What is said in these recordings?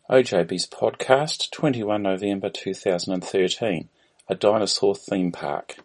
OJB's podcast, 21 November 2013, A Dinosaur Theme Park.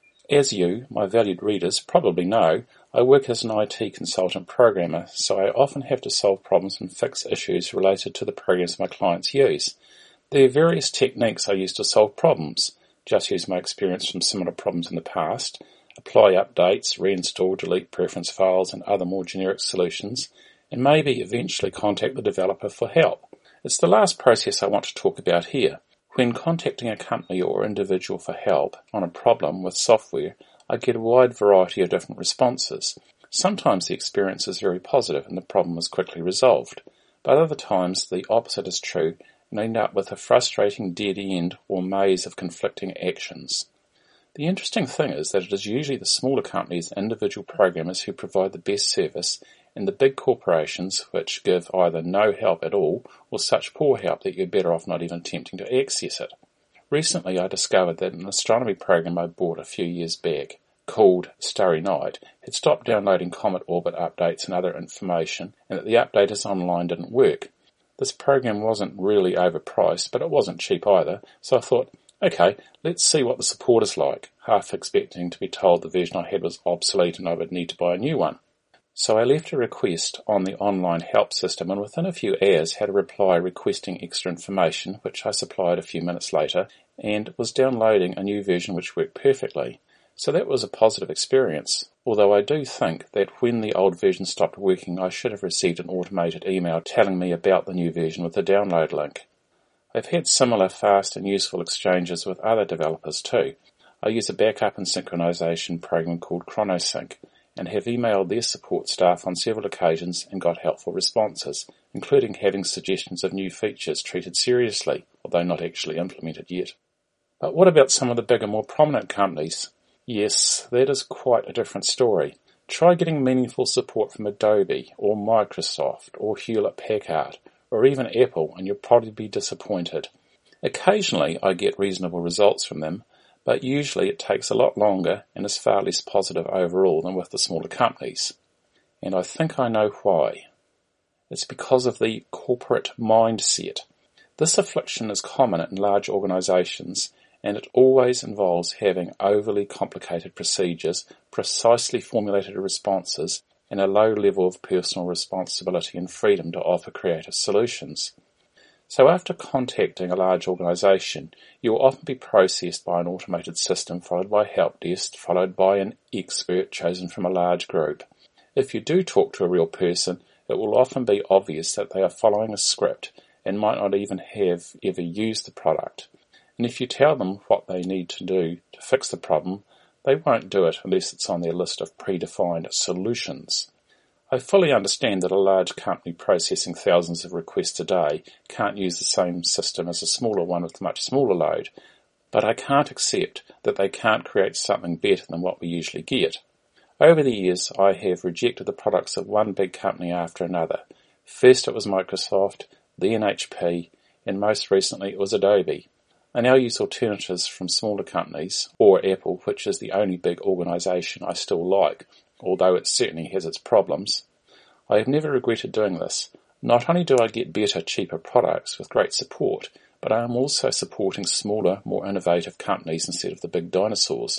As you, my valued readers, probably know, I work as an IT consultant programmer, so I often have to solve problems and fix issues related to the programs my clients use. There are various techniques I use to solve problems. Just use my experience from similar problems in the past, apply updates, reinstall, delete preference files and other more generic solutions, and maybe eventually contact the developer for help. It's the last process I want to talk about here. When contacting a company or individual for help on a problem with software, I get a wide variety of different responses. Sometimes the experience is very positive and the problem is quickly resolved, but other times the opposite is true and I end up with a frustrating dead end or maze of conflicting actions. The interesting thing is that it is usually the smaller companies and individual programmers who provide the best service, and the big corporations which give either no help at all or such poor help that you're better off not even attempting to access it. Recently I discovered that an astronomy program I bought a few years back, called Starry Night, had stopped downloading comet orbit updates and other information, and that the updaters online didn't work. This program wasn't really overpriced, but it wasn't cheap either, so I thought, okay, let's see what the support is like, half expecting to be told the version I had was obsolete and I would need to buy a new one. So I left a request on the online help system and within a few hours had a reply requesting extra information, which I supplied a few minutes later, and was downloading a new version which worked perfectly. So that was a positive experience, although I do think that when the old version stopped working I should have received an automated email telling me about the new version with a download link. I've had similar fast and useful exchanges with other developers too. I use a backup and synchronization program called ChronoSync, and have emailed their support staff on several occasions and got helpful responses, including having suggestions of new features treated seriously, although not actually implemented yet. But what about some of the bigger, more prominent companies? Yes, that is quite a different story. Try getting meaningful support from Adobe, or Microsoft, or Hewlett-Packard, or even Apple, and you'll probably be disappointed. Occasionally I get reasonable results from them, but usually it takes a lot longer and is far less positive overall than with the smaller companies. And I think I know why. It's because of the corporate mindset. This affliction is common in large organisations, and it always involves having overly complicated procedures, precisely formulated responses, and a low level of personal responsibility and freedom to offer creative solutions. So after contacting a large organisation, you will often be processed by an automated system followed by a help desk, followed by an expert chosen from a large group. If you do talk to a real person, it will often be obvious that they are following a script and might not even have ever used the product. And if you tell them what they need to do to fix the problem, they won't do it unless it's on their list of predefined solutions. I fully understand that a large company processing thousands of requests a day can't use the same system as a smaller one with a much smaller load, but I can't accept that they can't create something better than what we usually get. Over the years, I have rejected the products of one big company after another. First it was Microsoft, then HP, and most recently it was Adobe. I now use alternatives from smaller companies, or Apple, which is the only big organisation I still like, although it certainly has its problems. I have never regretted doing this. Not only do I get better, cheaper products with great support, but I am also supporting smaller, more innovative companies instead of the big dinosaurs.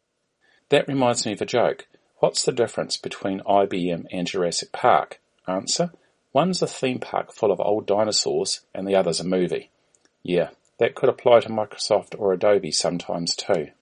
That reminds me of a joke. What's the difference between IBM and Jurassic Park? Answer: one's a theme park full of old dinosaurs and the other's a movie. Yeah, that could apply to Microsoft or Adobe sometimes too.